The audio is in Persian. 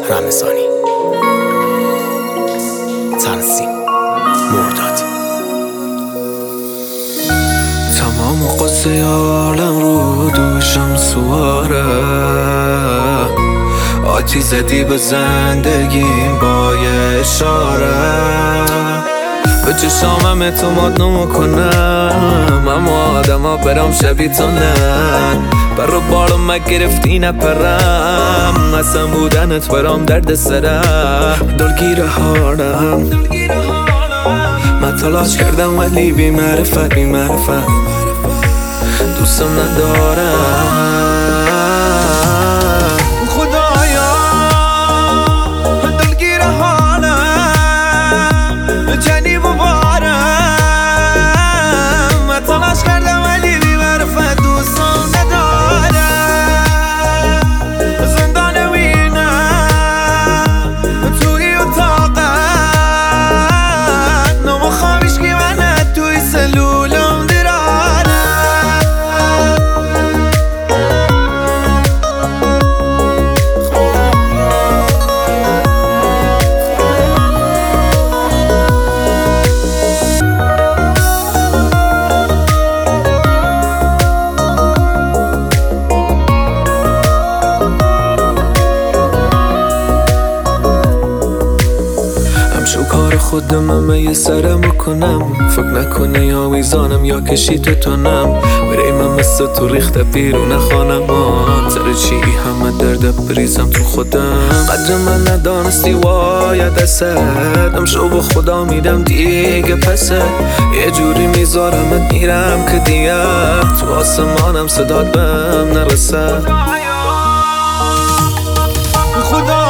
رمضانی تنظیم مرداد. تمام قصه عالم رو دوشم سواره، آتی زدی به زندگیم با یه اشاره. به چشامم اعتماد نمیکنم، اما آدم ها برام شبیه تو نن. برا بالم گرفتی نپرم، اصلا بودنت برام درد سره. دلگیر حالم من تلاش کردم ولی بی معرفت دوستم ندارم. خدایا دلگیر حالم جنی ببارم، من تلاش کردم ولی بی معرفت دوستم ندارم. زندان وینم توی اتاقم، نمخوامیش که من توی سلولم کار خودم یه سرم کنم. فکر نکنی یا ویزانم یا کشی تو تونم. برای من مثل تو ریخته بیرون خانم، سر چی همه درد بریزم تو خودم. قدر من ندانستی وای دستم، شو با خدا میدم دیگه پسه. یه جوری میذارمت میرم که دیگه تو آسمانم صدات بهم نرسه. خدا